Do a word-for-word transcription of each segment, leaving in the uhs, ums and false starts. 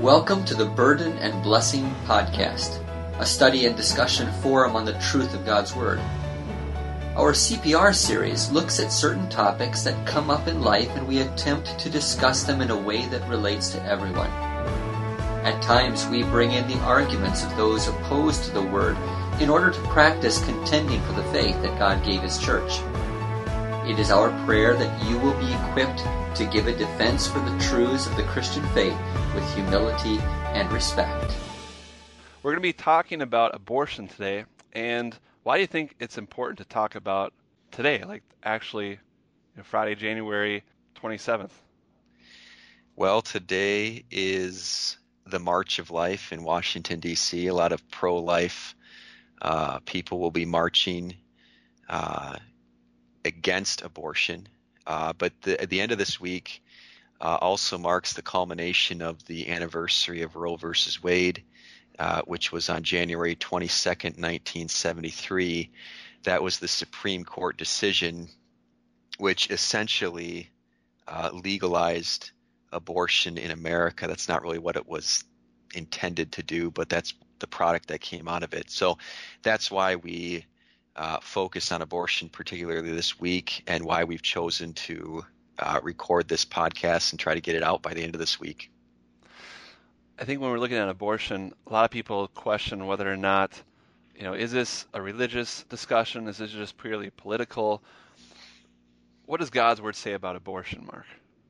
Welcome to the Burden and Blessing Podcast, a study and discussion forum on the truth of God's Word. Our C P R series looks at certain topics that come up in life, and we attempt to discuss them in a way that relates to everyone. At times, we bring in the arguments of those opposed to the Word in order to practice contending for the faith that God gave His church. It is our prayer that you will be equipped to give a defense for the truths of the Christian faith with humility and respect. We're going to be talking about abortion today, and why do you think it's important to talk about today, like actually you know, Friday, January twenty-seventh? Well, today is the March of Life in Washington, D C A lot of pro-life uh, people will be marching uh, against abortion. Uh, but the, at the end of this week uh, also marks the culmination of the anniversary of Roe versus Wade, uh, which was on January twenty-second, nineteen seventy-three. That was the Supreme Court decision which essentially uh, legalized abortion in America. That's not really what it was intended to do, but that's the product that came out of it. So that's why we Uh, focus on abortion, particularly this week, and why we've chosen to uh, record this podcast and try to get it out by the end of this week. I think when we're looking at abortion, a lot of people question whether or not, you know, is this a religious discussion? Is this just purely political? What does God's Word say about abortion, Mark?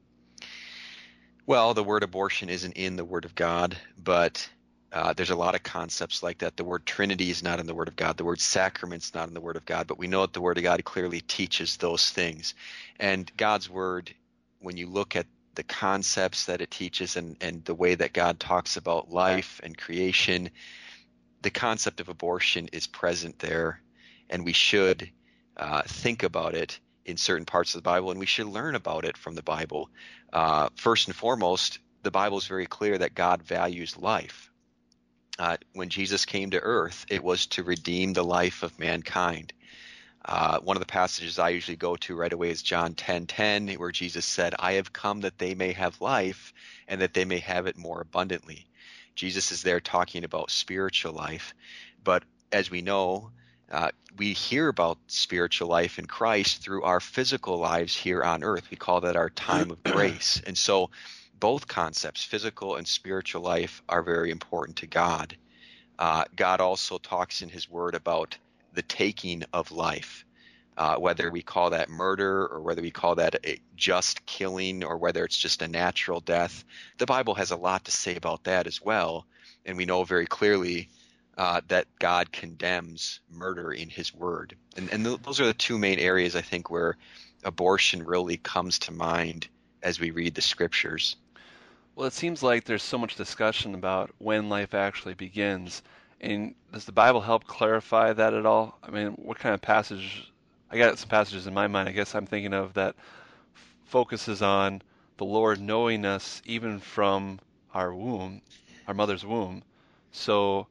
Well, the word abortion isn't in the Word of God, but Uh, there's a lot of concepts like that. The word Trinity is not in the Word of God. The word sacrament's not in the Word of God, but we know that the Word of God clearly teaches those things. And God's Word, when you look at the concepts that it teaches and, and the way that God talks about life and creation, the concept of abortion is present there, and we should uh, think about it in certain parts of the Bible, and we should learn about it from the Bible. Uh, first and foremost, the Bible is very clear that God values life. Uh, when Jesus came to earth, it was to redeem the life of mankind. Uh, one of the passages I usually go to right away is John ten ten, where Jesus said, "I have come that they may have life and that they may have it more abundantly." Jesus is there talking about spiritual life. But as we know, uh, we hear about spiritual life in Christ through our physical lives here on earth. We call that our time of grace. And so both concepts, physical and spiritual life, are very important to God. Uh, God also talks in His Word about the taking of life, uh, whether we call that murder or whether we call that a just killing or whether it's just a natural death. The Bible has a lot to say about that as well, and we know very clearly uh, that God condemns murder in His Word. And, and th- those are the two main areas, I think, where abortion really comes to mind as we read the Scriptures. Well, it seems like there's so much discussion about when life actually begins. And does the Bible help clarify that at all? I mean, what kind of passage? I got some passages in my mind, I guess I'm thinking of, that f- focuses on the Lord knowing us even from our womb, our mother's womb. So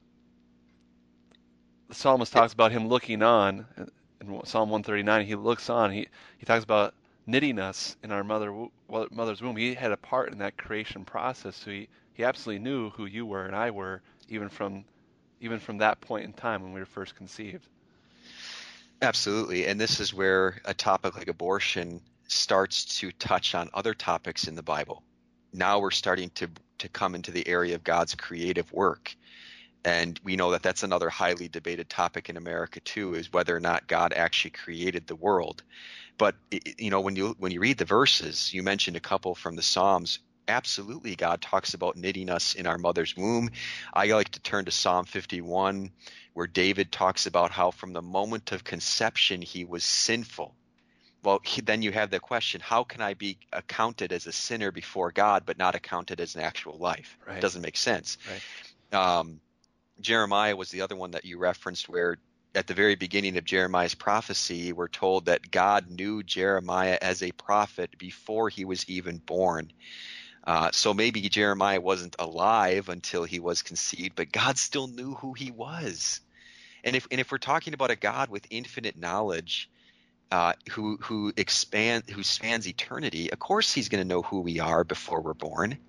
the psalmist talks about Him looking on. In Psalm one thirty-nine, He looks on. He, he talks about knitting us in our mother mother's womb. He had a part in that creation process, so he, he absolutely knew who you were and I were, even from even from that point in time when we were first conceived. Absolutely, and this is where a topic like abortion starts to touch on other topics in the Bible. Now we're starting to to come into the area of God's creative work, and we know that that's another highly debated topic in America too, is whether or not God actually created the world. But you know, when you when you read the verses, you mentioned a couple from the Psalms. Absolutely, God talks about knitting us in our mother's womb. I like to turn to Psalm fifty-one, where David talks about how from the moment of conception he was sinful. Well, he, then you have the question: how can I be accounted as a sinner before God, but not accounted as an actual life? Right. It doesn't make sense. Right. Um, Jeremiah was the other one that you referenced, where at the very beginning of Jeremiah's prophecy, we're told that God knew Jeremiah as a prophet before he was even born. Uh, so maybe Jeremiah wasn't alive until he was conceived, but God still knew who he was. And if and if we're talking about a God with infinite knowledge, uh, who who expand who spans eternity, of course He's going to know who we are before we're born.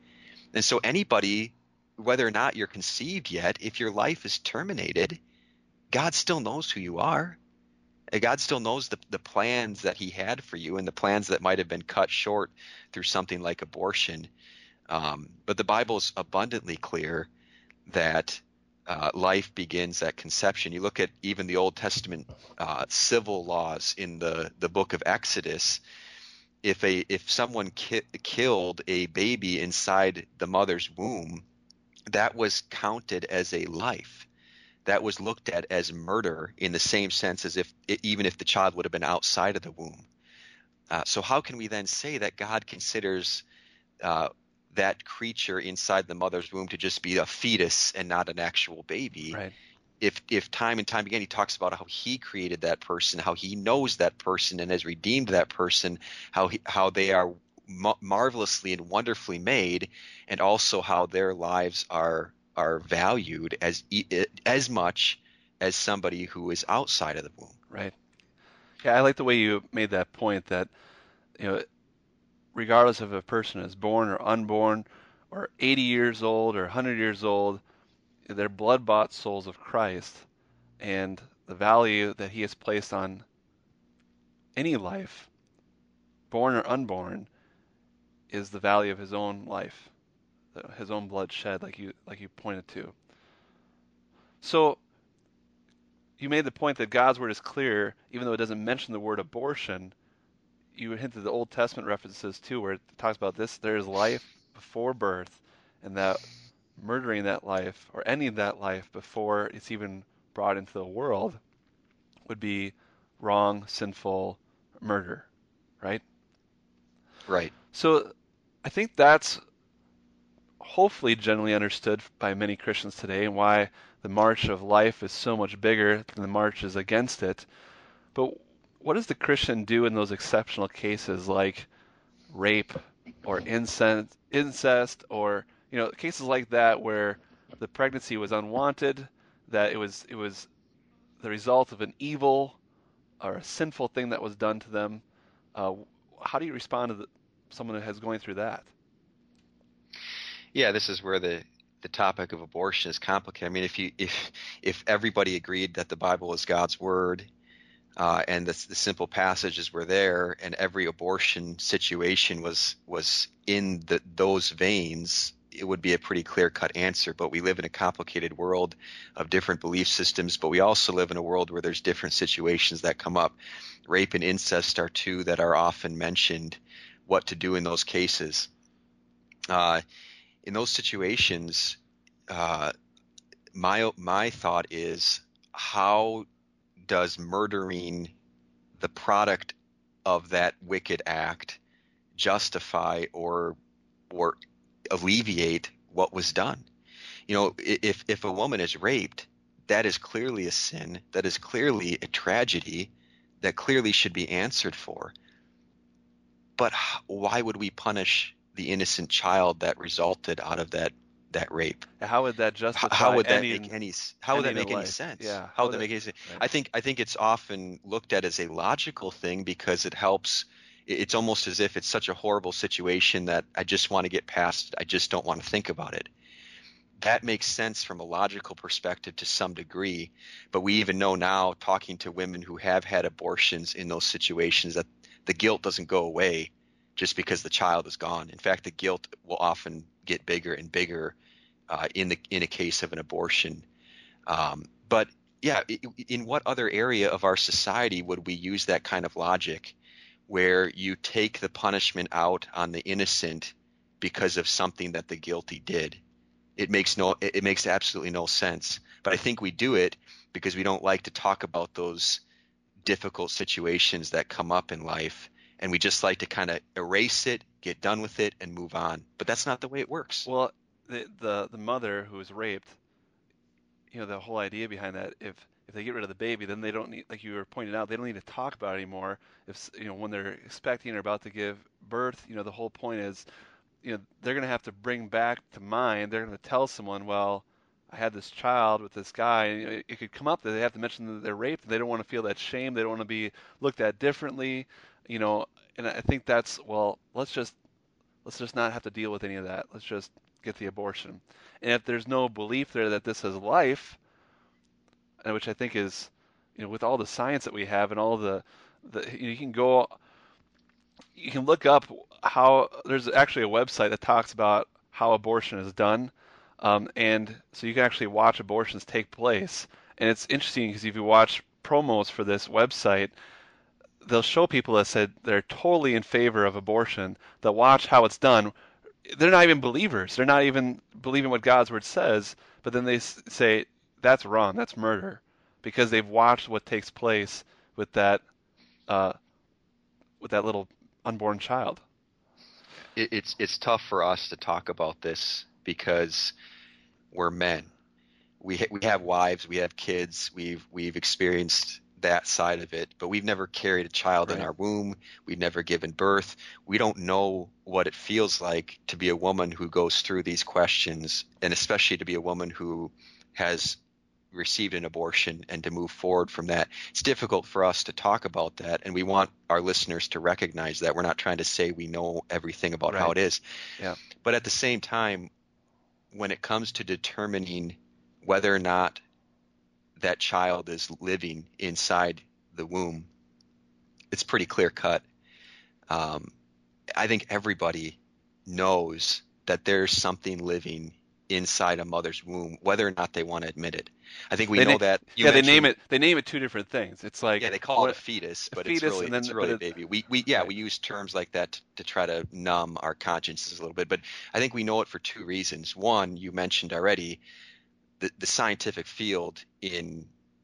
And so anybody, whether or not you're conceived yet, if your life is terminated, God still knows who you are. And God still knows the, the plans that he had for you and the plans that might have been cut short through something like abortion. Um, but the Bible is abundantly clear that uh, life begins at conception. You look at even the Old Testament uh, civil laws in the, the book of Exodus. If a if someone ki- killed a baby inside the mother's womb, that was counted as a life. That was looked at as murder in the same sense as if even if the child would have been outside of the womb. Uh, so how can we then say that God considers uh, that creature inside the mother's womb to just be a fetus and not an actual baby? Right. If if time and time again he talks about how he created that person, how he knows that person and has redeemed that person, how he, how they are ma- marvelously and wonderfully made, and also how their lives are are valued as as much as somebody who is outside of the womb. Right. Yeah, I like the way you made that point that, you know, regardless if a person is born or unborn or eighty years old or one hundred years old, they're blood-bought souls of Christ, and the value that he has placed on any life, born or unborn, is the value of his own life, his own blood shed, like you like you pointed to. So you made the point that God's word is clear, even though it doesn't mention the word abortion. You hinted the Old Testament references too, where it talks about this: there is life before birth, and that murdering that life or any of that life before it's even brought into the world would be wrong, sinful murder, right? Right. So I think that's hopefully generally understood by many Christians today, and why the march of life is so much bigger than the marches against it. But what does the Christian do in those exceptional cases like rape or incest, incest or, you know, cases like that where the pregnancy was unwanted, that it was it was the result of an evil or a sinful thing that was done to them? Uh, how do you respond to the, someone who is going through that? Yeah, this is where the the topic of abortion is complicated. I mean, if you if if everybody agreed that the Bible is God's word, uh, and the, the simple passages were there, and every abortion situation was was in the, those veins, it would be a pretty clear-cut answer. But we live in a complicated world of different belief systems, but we also live in a world where there's different situations that come up. Rape and incest are two that are often mentioned. What to do in those cases? Uh, in those situations, uh, my my thought is, how does murdering the product of that wicked act justify or or alleviate what was done? You know, if if a woman is raped, that is clearly a sin, that is clearly a tragedy, that clearly should be answered for. But why would we punish the innocent child that resulted out of that that rape? How would that justify How would that ending, make any how would that ending a make any life? sense? Yeah. How How would that would make it, any sense? right. I think I think it's often looked at as a logical thing because it helps. It's almost as if it's such a horrible situation that I just want to get past it. I just don't want to think about it. That makes sense from a logical perspective to some degree, but we even know now, talking to women who have had abortions in those situations, that the guilt doesn't go away just because the child is gone. In fact, the guilt will often get bigger and bigger uh, in the in a case of an abortion. Um, but yeah, in what other area of our society would we use that kind of logic, where you take the punishment out on the innocent because of something that the guilty did? It makes no it makes absolutely no sense. But I think we do it because we don't like to talk about those difficult situations that come up in life, and we just like to kind of erase it, get done with it, and move on. But that's not the way it works. Well, the, the the mother who was raped, you know, the whole idea behind that, if if they get rid of the baby, then they don't need, like you were pointing out, they don't need to talk about it anymore. If, you know, when they're expecting or about to give birth, you know, the whole point is, you know, they're going to have to bring back to mind, they're going to tell someone, well, I had this child with this guy, and, you know, it, it could come up that they have to mention that they're raped, and they don't want to feel that shame, they don't want to be looked at differently, you know, and I think that's, well, let's just let's just not have to deal with any of that. Let's just get the abortion. And if there's no belief there that this is life, and which I think is, you know, with all the science that we have and all the, the you can go, you can look up how, there's actually a website that talks about how abortion is done. Um, and so you can actually watch abortions take place. And it's interesting because if you watch promos for this website, they'll show people that said they're totally in favor of abortion. They'll watch how it's done. They're not even believers. They're not even believing what God's word says. But then they s- say that's wrong. That's murder, because they've watched what takes place with that uh, with that little unborn child. It, it's it's tough for us to talk about this because we're men. We ha- we have wives, we have kids, we've we've experienced that side of it, but we've never carried a child in Right. our womb. We've never given birth. We don't know what it feels like to be a woman who goes through these questions, and especially to be a woman who has received an abortion and to move forward from that. It's difficult for us to talk about that, and we want our listeners to recognize that. We're not trying to say we know everything about how Right. it is. Yeah. But at the same time, when it comes to determining whether or not that child is living inside the womb, it's pretty clear cut. Um, I think everybody knows that there's something living inside a mother's womb, whether or not they want to admit it. I think we They know na- that. You yeah, they name mentioned, it. They name it two different things. It's like yeah, they call it a what, fetus, a but it's fetus, really and then it's but really a it, baby. We we yeah right. we use terms like that to try to numb our consciences a little bit, but I think we know it for two reasons. One, you mentioned already, the the scientific field in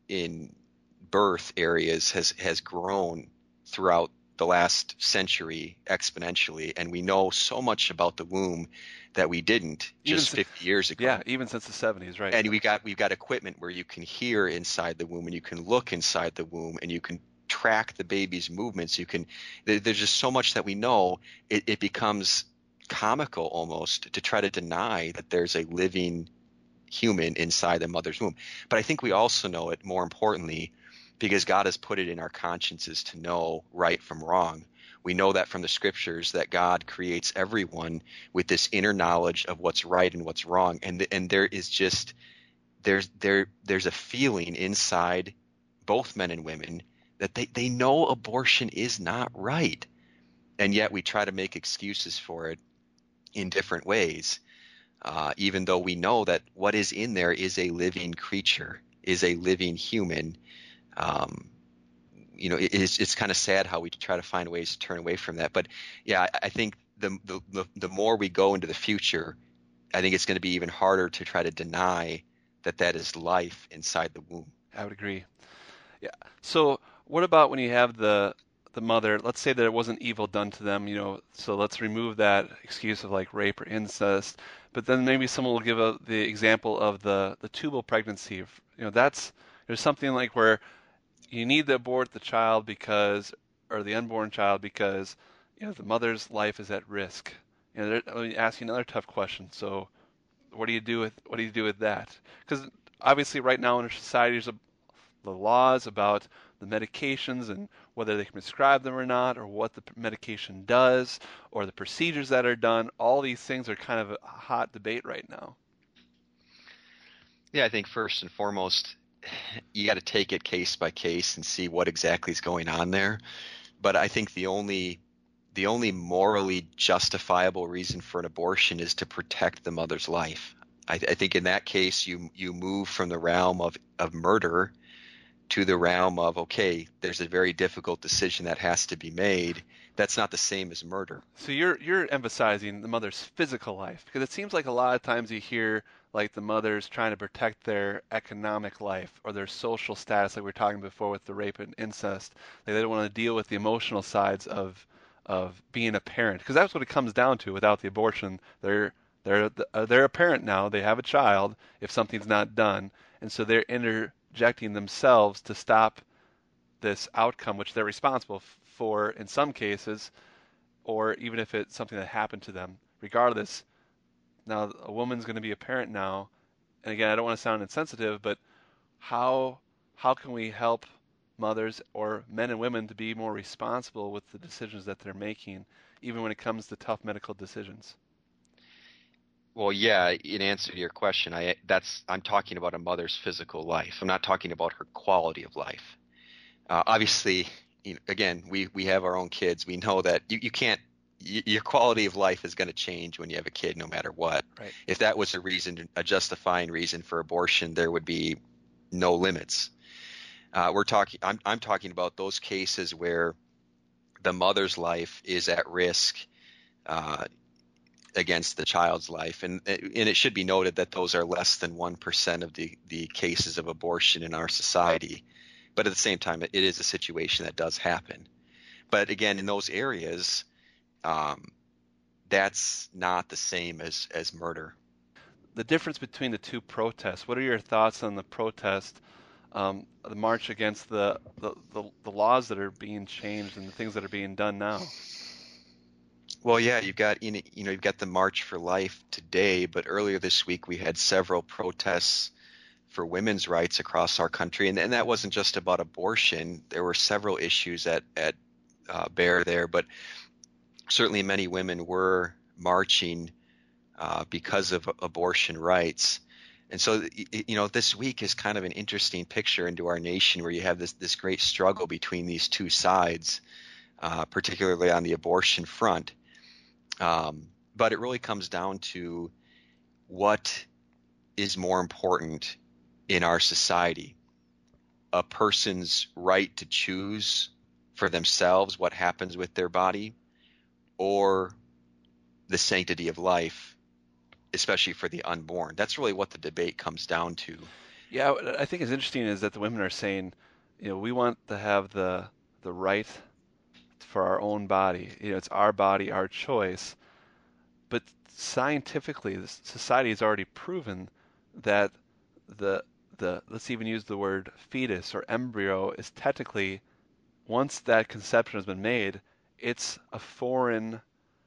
in birth areas has has grown throughout the last century exponentially, and we know so much about the womb that we didn't even just si- fifty years ago. yeah, even since the seventies, right? And we got we've got equipment where you can hear inside the womb and you can look inside the womb and you can track the baby's movements. You can there, there's just so much that we know. It, it becomes comical almost to try to deny that there's a living human inside the mother's womb. But I think we also know it, more importantly, because God has put it in our consciences to know right from wrong. We know that from the scriptures that God creates everyone with this inner knowledge of what's right and what's wrong, and and there is just there's there there's a feeling inside both men and women that they they know abortion is not right, and yet we try to make excuses for it in different ways. Uh, even though we know that what is in there is a living creature, is a living human. Um, you know, it, it's it's kind of sad how we try to find ways to turn away from that. But yeah, I, I think the, the the more we go into the future, I think it's going to be even harder to try to deny that that is life inside the womb. I would agree. Yeah. So what about when you have the the mother? Let's say that it wasn't evil done to them, you know. So let's remove that excuse of like rape or incest. But then maybe someone will give a, the example of the the tubal pregnancy. You know, that's there's something like where you need to abort the child because, or the unborn child because, you know, the mother's life is at risk. You know, let me ask you another tough question. So what do you do with what do you do with that? Because obviously, right now in our society, there's a the laws about the medications and whether they can prescribe them or not, or what the medication does, or the procedures that are done. All these things are kind of a hot debate right now. Yeah, I think first and foremost, you got to take it case by case and see what exactly is going on there. But I think the only the only morally justifiable reason for an abortion is to protect the mother's life. I, I think in that case, you you move from the realm of, of murder to the realm of, okay, there's a very difficult decision that has to be made. That's not the same as murder. So you're you're emphasizing the mother's physical life because it seems like a lot of times you hear like the mothers trying to protect their economic life or their social status, like we were talking before with the rape and incest. Like they don't want to deal with the emotional sides of of being a parent because that's what it comes down to. Without the abortion, they're they're uh, they're a parent now. They have a child if something's not done, and so they're interjecting themselves to stop this outcome, which they're responsible f- for in some cases or even if it's something that happened to them. Regardless, now a woman's going to be a parent now, and again, I don't want to sound insensitive, but how how can we help mothers or men and women to be more responsible with the decisions that they're making, even when it comes to tough medical decisions? Well, yeah, in answer to your question, I that's I'm talking about a mother's physical life. I'm not talking about her quality of life. Uh, obviously, you know, again, we we have our own kids. We know that you, you can't y- your quality of life is going to change when you have a kid, no matter what. Right. If that was a reason, a justifying reason for abortion, there would be no limits. Uh, we're talking. I'm I'm talking about those cases where the mother's life is at risk uh, against the child's life, and and it should be noted that those are less than one percent of the the cases of abortion in our society. But at the same time, it is a situation that does happen. But again, in those areas, um, that's not the same as as murder. The difference between the two protests. What are your thoughts on the protest, um, the march against the, the, the, the laws that are being changed and the things that are being done now? Well, yeah, you've got you know you know, you've got the March for Life today, but earlier this week we had several protests for women's rights across our country, and, and that wasn't just about abortion. There were several issues at at uh, bear there, but certainly many women were marching uh, because of abortion rights. And so, you know, this week is kind of an interesting picture into our nation where you have this this great struggle between these two sides, uh, particularly on the abortion front. Um, but it really comes down to what is more important in our society: a person's right to choose for themselves what happens with their body, or the sanctity of life, especially for the unborn. That's really what the debate comes down to. Yeah, what I think is interesting is that the women are saying, you know, we want to have the the right for our own body. You know, it's our body, our choice. But scientifically, the society has already proven that the the let's even use the word fetus or embryo is technically, once that conception has been made, it's a foreign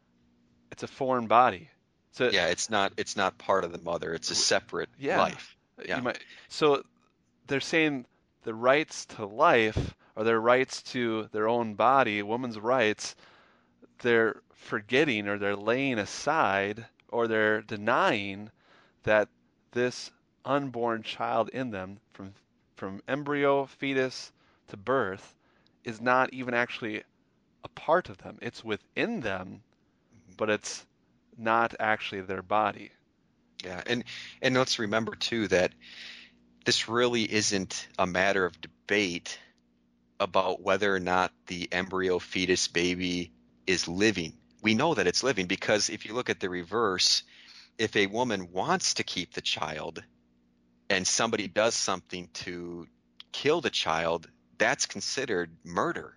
it's a foreign body. So Yeah, it's not it's not part of the mother. It's a separate yeah, life. you Yeah. might. So they're saying the rights to life or their rights to their own body, women's rights, they're forgetting or they're laying aside or they're denying that this unborn child in them, from from embryo, fetus to birth, is not even actually a part of them. It's within them, but it's not actually their body. Yeah. And and let's remember too that this really isn't a matter of debate about whether or not the embryo, fetus, baby is living. We know that it's living because if you look at the reverse, if a woman wants to keep the child and somebody does something to kill the child, that's considered murder.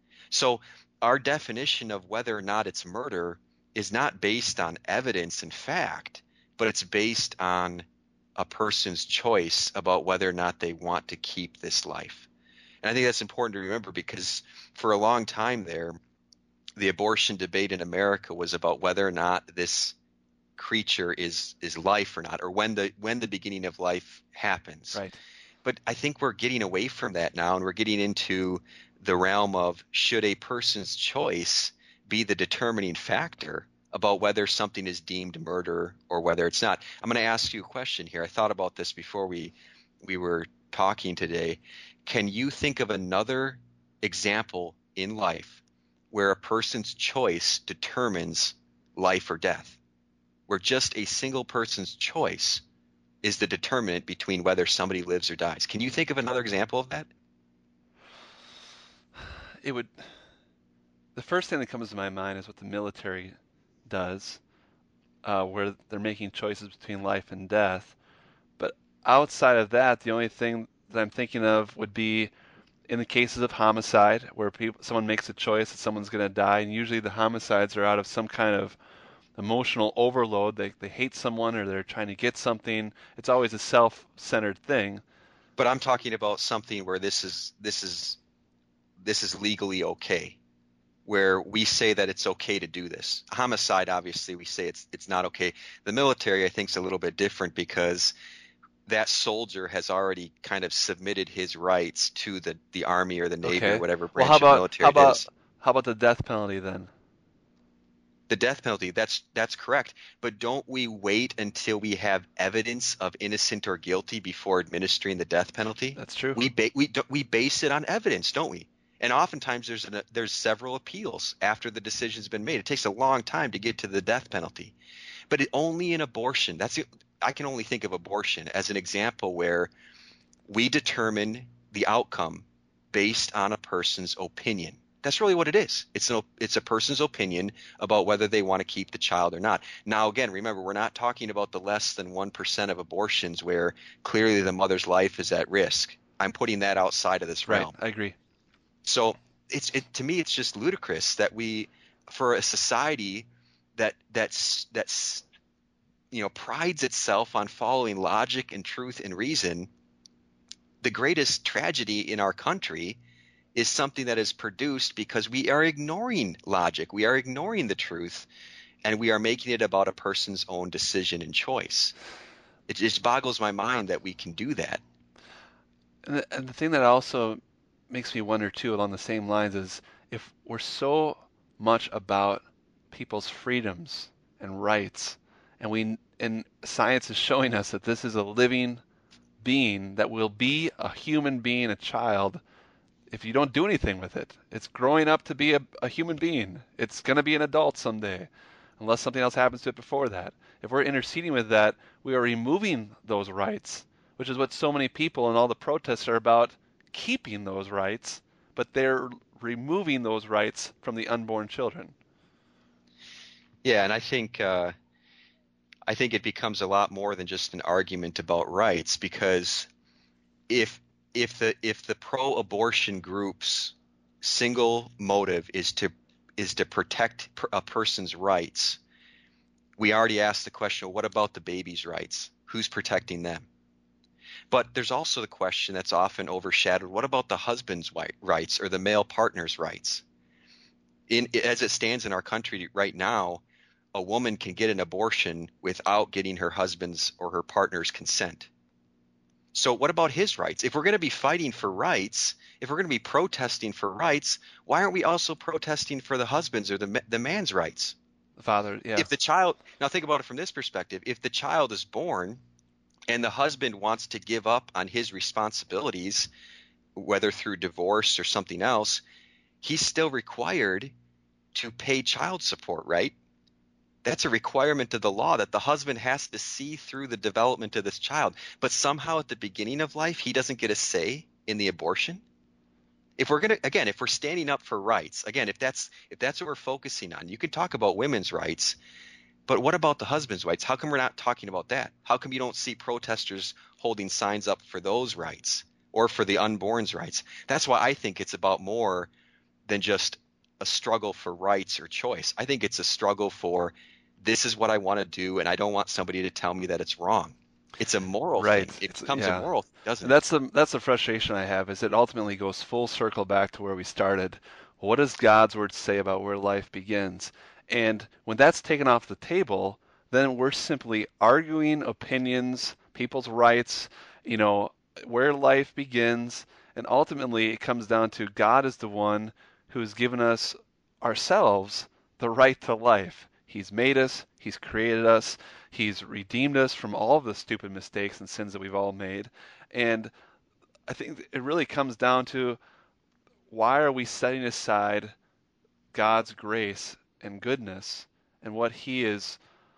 So our definition of whether or not it's murder is not based on evidence and fact, but it's based on a person's choice about whether or not they want to keep this life. And I think that's important to remember because for a long time there, the abortion debate in America was about whether or not this creature is is life or not, or when the when the beginning of life happens. Right. But I think we're getting away from that now, and we're getting into the realm of should a person's choice be the determining factor about whether something is deemed murder or whether it's not. I'm going to ask you a question here. I thought about this before we we were talking today. Can you think of another example in life where a person's choice determines life or death, where just a single person's choice is the determinant between whether somebody lives or dies? Can you think of another example of that? It would. The first thing that comes to my mind is what the military does, uh, where they're making choices between life and death. But outside of that, the only thing that I'm thinking of would be in the cases of homicide, where people, someone makes a choice that someone's going to die, and usually the homicides are out of some kind of emotional overload. They they hate someone or they're trying to get something. It's always a self-centered thing. But I'm talking about something where this is this is this is legally okay, where we say that it's okay to do this. Homicide, obviously, we say it's it's not okay. The military, I think, is a little bit different because that soldier has already kind of submitted his rights to the, the Army or the Navy Okay. or whatever Well, branch how of about military how it about is. how about the death penalty then? The death penalty, that's that's correct. But don't we wait until we have evidence of innocent or guilty before administering the death penalty? That's true. We ba- we we base it on evidence, don't we? And oftentimes there's an, there's several appeals after the decision's been made. It takes a long time to get to the death penalty. But it, only in abortion, that's the, I can only think of abortion as an example where we determine the outcome based on a person's opinion. That's really what it is. It's an, it's a person's opinion about whether they want to keep the child or not. Now, again, remember, we're not talking about the less than one percent of abortions where clearly the mother's life is at risk. I'm putting that outside of this realm. Right, I agree. So it's it, to me, it's just ludicrous that we, for a society that that's that's you know prides itself on following logic and truth and reason, the greatest tragedy in our country is something that is produced because we are ignoring logic, we are ignoring the truth, and we are making it about a person's own decision and choice. It just boggles my mind that we can do that. And the, and the thing that also makes me wonder too, along the same lines, is if we're so much about people's freedoms and rights, and we and science is showing us that this is a living being that will be a human being, a child, if you don't do anything with it. It's growing up to be a, a human being. It's going to be an adult someday, unless something else happens to it before that. If we're interceding with that, we are removing those rights, which is what so many people and all the protests are about, keeping those rights, but they're removing those rights from the unborn children. Yeah, and I think uh, I think it becomes a lot more than just an argument about rights, because if if the if the pro-abortion group's single motive is to is to protect a person's rights, we already asked the question, well, what about the baby's rights? Who's protecting them? But there's also the question that's often overshadowed, what about the husband's rights or the male partner's rights? In, as it stands in our country right now, a woman can get an abortion without getting her husband's or her partner's consent. So what about his rights? If we're going to be fighting for rights, if we're going to be protesting for rights, why aren't we also protesting for the husband's or the the man's rights? The father, yeah. If the child, now think about it from this perspective. If the child is born and the husband wants to give up on his responsibilities, whether through divorce or something else, he's still required to pay child support, right? That's a requirement of the law, that the husband has to see through the development of this child. But somehow at the beginning of life, he doesn't get a say in the abortion. If we're going to, again, if we're standing up for rights, again, if that's if that's what we're focusing on, you can talk about women's rights, but what about the husband's rights? How come we're not talking about that? How come you don't see protesters holding signs up for those rights or for the unborn's rights? That's why I think it's about more than just a struggle for rights or choice. I think it's a struggle for, this is what I want to do, and I don't want somebody to tell me that it's wrong. It's a moral right. thing. It it's, becomes yeah. a moral thing, doesn't and it? That's the that's the frustration I have, is it ultimately goes full circle back to where we started. What does God's word say about where life begins? And when that's taken off the table, then we're simply arguing opinions, people's rights, you know, where life begins, and ultimately it comes down to God is the one who's given us ourselves the right to life. He's made us, he's created us, he's redeemed us from all of the stupid mistakes and sins that we've all made. And I think it really comes down to, why are we setting aside God's grace and goodness and what he has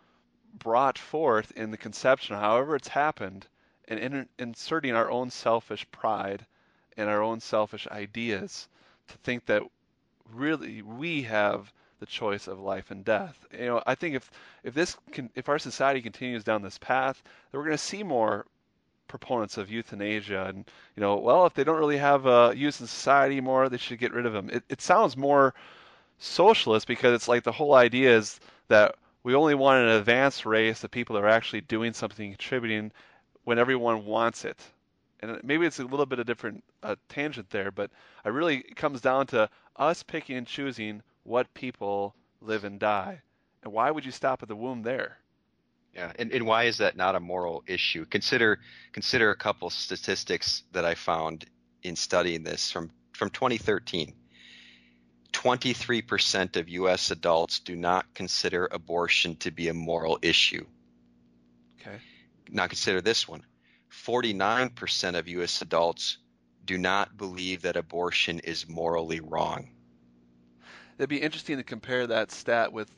brought forth in the conception, however it's happened, and in, inserting our own selfish pride and our own selfish ideas to think that really we have the choice of life and death. You know, I think if if this can, if our society continues down this path, then we're going to see more proponents of euthanasia, and you know, well, if they don't really have a use in society more, they should get rid of them. It, it sounds more socialist, because it's like the whole idea is that we only want an advanced race of people that are actually doing something, contributing when everyone wants it. And maybe it's a little bit of different uh, tangent there, but I really it comes down to us picking and choosing what people live and die. And why would you stop at the womb there? Yeah, and, and why is that not a moral issue? Consider consider a couple statistics that I found in studying this from, from twenty thirteen. twenty-three percent of U S adults do not consider abortion to be a moral issue. Okay. Now consider this one. forty-nine percent of U S adults do not believe that abortion is morally wrong. It'd be interesting to compare that stat with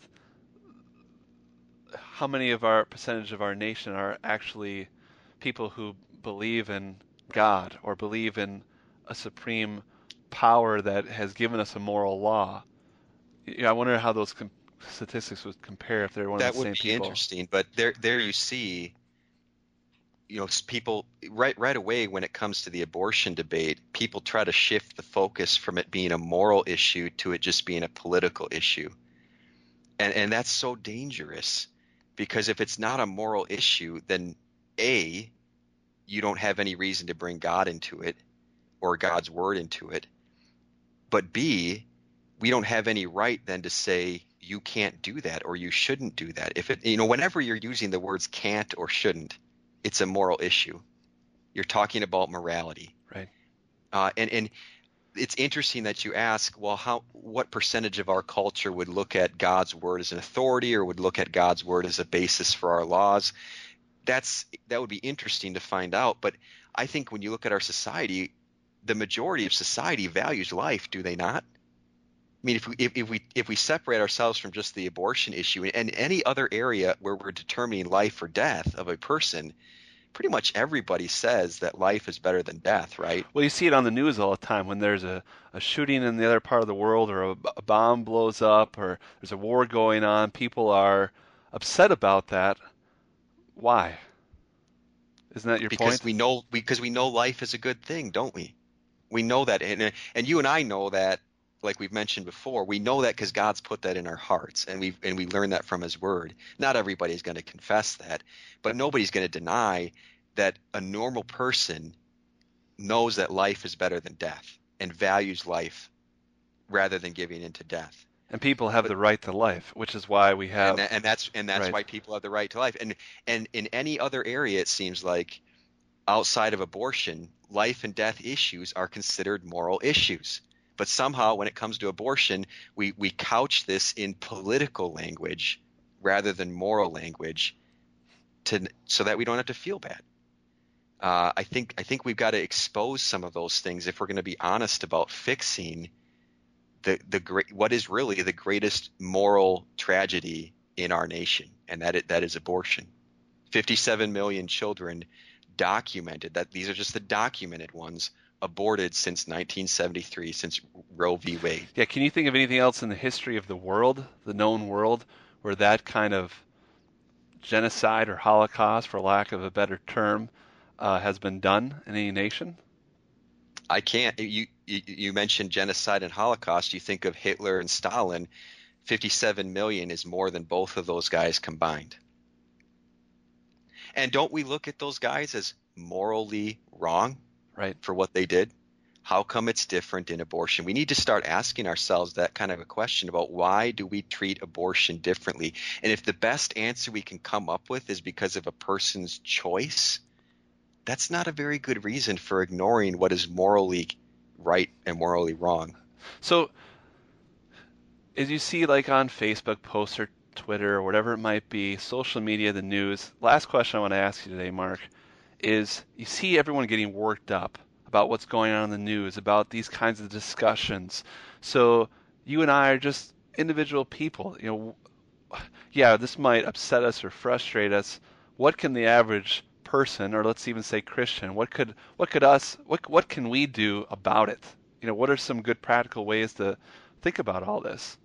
how many of our percentage of our nation are actually people who believe in God or believe in a supreme power that has given us a moral law. You know, I wonder how those com- statistics would compare if they're one That of the same would be people. interesting, but there there you see, you know, s- people right right away when it comes to the abortion debate, people try to shift the focus from it being a moral issue to it just being a political issue. And and that's so dangerous, because if it's not a moral issue, then A, you don't have any reason to bring God into it or God's word into it. But B, we don't have any right then to say you can't do that or you shouldn't do that. If it, you know, whenever you're using the words can't or shouldn't, it's a moral issue. You're talking about morality. Right. Uh, and, and it's interesting that you ask, well, how, what percentage of our culture would look at God's word as an authority or would look at God's word as a basis for our laws? That's, that would be interesting to find out. But I think when you look at our society, the majority of society values life, do they not? I mean, if we if, if we if we separate ourselves from just the abortion issue and any other area where we're determining life or death of a person, pretty much everybody says that life is better than death, right? Well, you see it on the news all the time when there's a, a shooting in the other part of the world or a, a bomb blows up or there's a war going on. People are upset about that. Why? Isn't that your Because point? we know because we know life is a good thing, don't we? We know that, and and you and I know that, like we've mentioned before. We know that because God's put that in our hearts, and we and we learn that from His Word. Not everybody's going to confess that, but nobody's going to deny that a normal person knows that life is better than death and values life rather than giving into death. And people have But- the right to life, which is why we have. And, that, and that's and that's Right. why people have the right to life. And and in any other area, it seems like outside of abortion, life and death issues are considered moral issues. But somehow, when it comes to abortion, we we couch this in political language rather than moral language, to so that we don't have to feel bad. Uh, I think I think we've got to expose some of those things if we're going to be honest about fixing the the great what is really the greatest moral tragedy in our nation, and that it, that is abortion. fifty-seven million children documented, that these are just the documented ones, aborted since nineteen seventy-three, since Roe v. Wade. Yeah, can you think of anything else in the history of the world, the known world, where that kind of genocide or Holocaust, for lack of a better term, uh, has been done in any nation? I can't. You, you you mentioned genocide and Holocaust. You think of Hitler and Stalin. fifty-seven million is more than both of those guys combined. And don't we look at those guys as morally wrong Right. for what they did? How come it's different in abortion? We need to start asking ourselves that kind of a question about why do we treat abortion differently? And if the best answer we can come up with is because of a person's choice, that's not a very good reason for ignoring what is morally right and morally wrong. So, as you see, like on Facebook posts or Twitter or whatever it might be, social media, the news, last question I want to ask you today, Mark, is you see everyone getting worked up about what's going on in the news, about these kinds of discussions. So you and I are just individual people. You know, yeah, this might upset us or frustrate us. What can the average person, or let's even say Christian, what could what could us what what can we do about it? You know, what are some good practical ways to think about all this?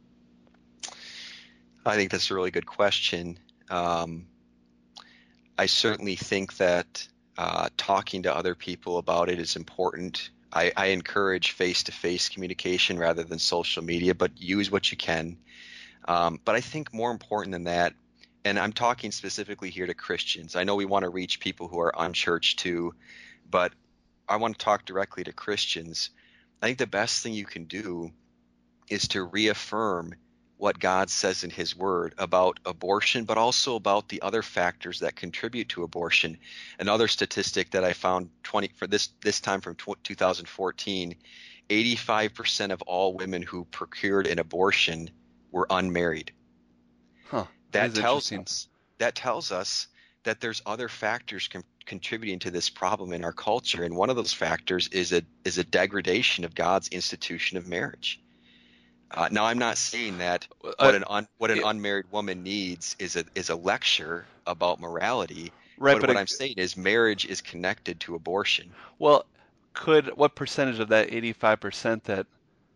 I think that's a really good question. Um, I certainly think that uh, talking to other people about it is important. I, I encourage face-to-face communication rather than social media, but use what you can. Um, but I think more important than that, and I'm talking specifically here to Christians. I know we want to reach people who are unchurched too, but I want to talk directly to Christians. I think the best thing you can do is to reaffirm what God says in His Word about abortion, but also about the other factors that contribute to abortion. Another statistic that I found twenty for this this time from two thousand fourteen eighty-five percent of all women who procured an abortion were unmarried. Huh. That That is tells interesting. us that tells us that there's other factors con- contributing to this problem in our culture, and one of those factors is a is a degradation of God's institution of marriage. Uh, now, I'm not saying that Uh, what an un, what an it- unmarried woman needs is a is a lecture about morality. Right, But but what it- I'm saying is marriage is connected to abortion. Well, could what percentage of that eighty-five percent that,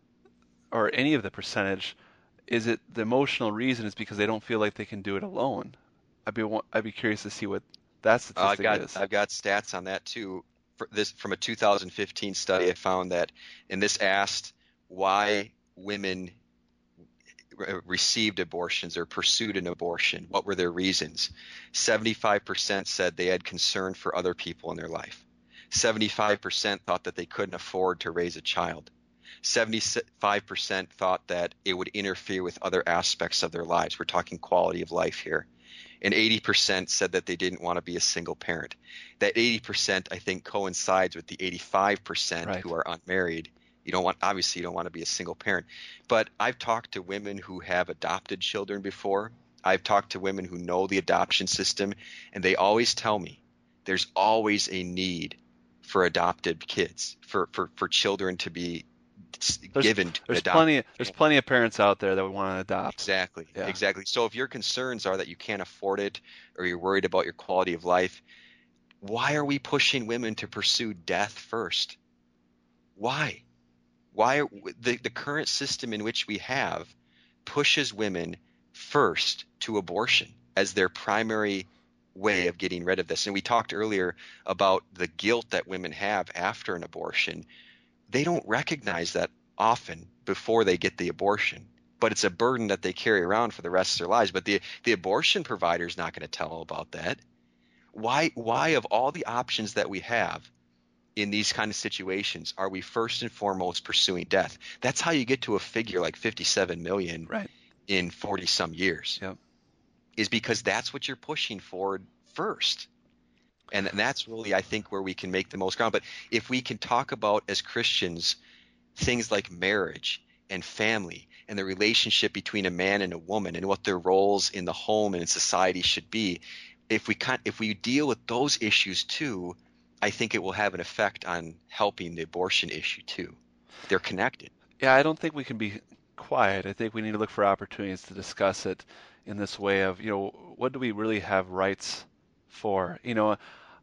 or any of the percentage, is it the emotional reason is because they don't feel like they can do it alone? I'd be wa- I'd be curious to see what that Uh, I've statistic got is. I've got stats on that too. For this from a two thousand fifteen study, I found that, and this asked why women re- received abortions or pursued an abortion. What were their reasons? seventy-five percent said they had concern for other people in their life. seventy-five percent thought that they couldn't afford to raise a child. seventy-five percent thought that it would interfere with other aspects of their lives. We're talking quality of life here. And eighty percent said that they didn't want to be a single parent. That eighty percent, I think, coincides with the eighty-five percent Right. who are unmarried. You don't want, obviously, you don't want to be a single parent. But I've talked to women who have adopted children before. I've talked to women who know the adoption system, and they always tell me there's always a need for adopted kids, for, for, for children to be There's, given to there's adopt. plenty there's plenty of parents out there that would want to adopt. Exactly. Yeah. Exactly. So if your concerns are that you can't afford it or you're worried about your quality of life, why are we pushing women to pursue death first? Why? Why the, the current system in which we have pushes women first to abortion as their primary way of getting rid of this. And we talked earlier about the guilt that women have after an abortion. They don't recognize that often before they get the abortion, but it's a burden that they carry around for the rest of their lives. But the, the abortion provider is not going to tell them about that. Why, why of all the options that we have in these kind of situations are we first and foremost pursuing death? That's how you get to a figure like fifty-seven million Right. in forty some years. Yep. Is because that's what you're pushing for first. And that's really, I think, where we can make the most ground. But if we can talk about, as Christians, things like marriage and family and the relationship between a man and a woman and what their roles in the home and in society should be, if we can, if we deal with those issues too, I think it will have an effect on helping the abortion issue too. They're connected. Yeah, I don't think we can be quiet. I think we need to look for opportunities to discuss it in this way of, you know, what do we really have rights for? You know,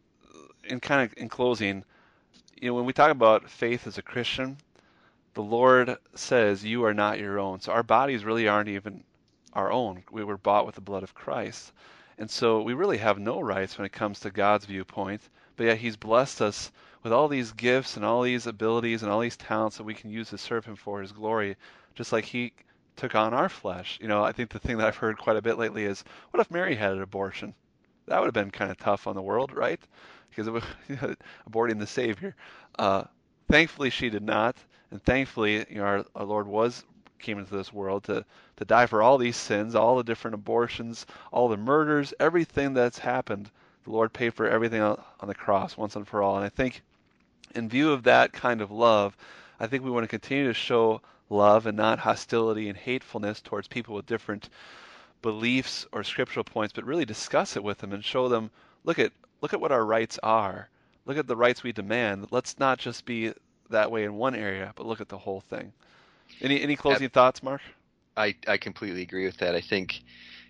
in kind of in closing, you know, when we talk about faith as a Christian, the Lord says you are not your own. So our bodies really aren't even our own. We were bought with the blood of Christ. And so we really have no rights when it comes to God's viewpoint, but yet he's blessed us with all these gifts and all these abilities and all these talents that we can use to serve him for his glory, just like he took on our flesh. You know, I think the thing that I've heard quite a bit lately is, what if Mary had an abortion? That would have been kind of tough on the world, right? Because it was aborting the Savior. Uh, thankfully, she did not, and thankfully, you know, our, our Lord was came into this world to to die for all these sins, all the different abortions, all the murders, everything that's happened. The Lord paid for everything on, on the cross once and for all. And I think, in view of that kind of love, I think we want to continue to show love and not hostility and hatefulness towards people with different beliefs or scriptural points, but really discuss it with them and show them, look at look at what our rights are. Look at the rights we demand. Let's not just be that way in one area, but look at the whole thing. Any any closing Yep. thoughts, Mark? I, I completely agree with that. I think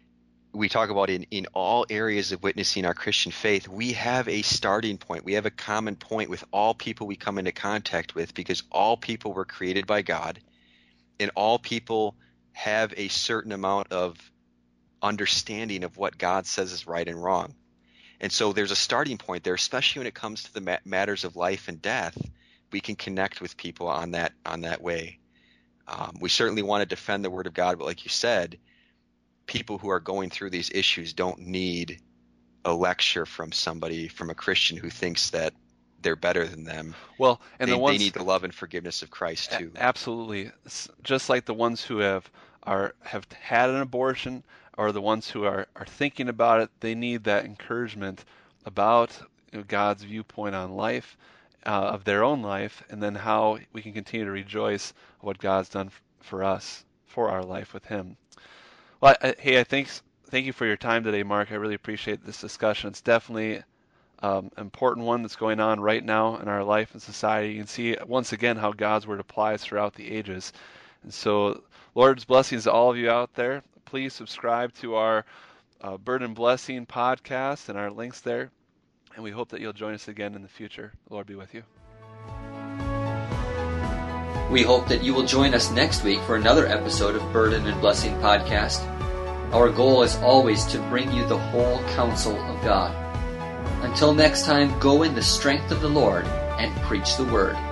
we talk about in, in all areas of witnessing our Christian faith, we have a starting point. We have a common point with all people we come into contact with, because all people were created by God, and all people have a certain amount of understanding of what God says is right and wrong. And so there's a starting point there, especially when it comes to the ma- matters of life and death. We can connect with people on that on that way. Um, we certainly want to defend the Word of God, but like you said, people who are going through these issues don't need a lecture from somebody, from a Christian who thinks that they're better than them. Well, and they, the ones they need the love and forgiveness of Christ too. A- absolutely, S- just like the ones who have are have had an abortion, or the ones who are, are thinking about it, they need that encouragement about, you know, God's viewpoint on life uh, of their own life, and then how we can continue to rejoice what God's done f- for us, for our life with Him. Well, I, I, hey, I think thank you for your time today, Mark. I really appreciate this discussion. It's definitely um, an important one that's going on right now in our life and society. You can see once again how God's Word applies throughout the ages. And so, Lord's blessings to all of you out there. Please subscribe to our uh, Burden and Blessing podcast and our links there. And we hope that you'll join us again in the future. The Lord be with you. We hope that you will join us next week for another episode of Burden and Blessing Podcast. Our goal is always to bring you the whole counsel of God. Until next time, go in the strength of the Lord and preach the Word.